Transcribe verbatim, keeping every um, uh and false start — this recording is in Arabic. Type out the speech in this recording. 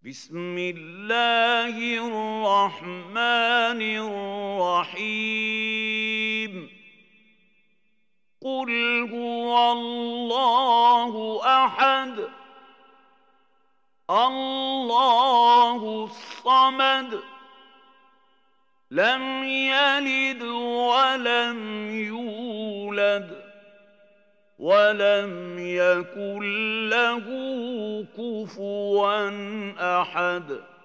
بسم الله الرحمن الرحيم قل هو الله أحد الله الصمد لم يلد ولم يولد ولم يكن له كفوا أحد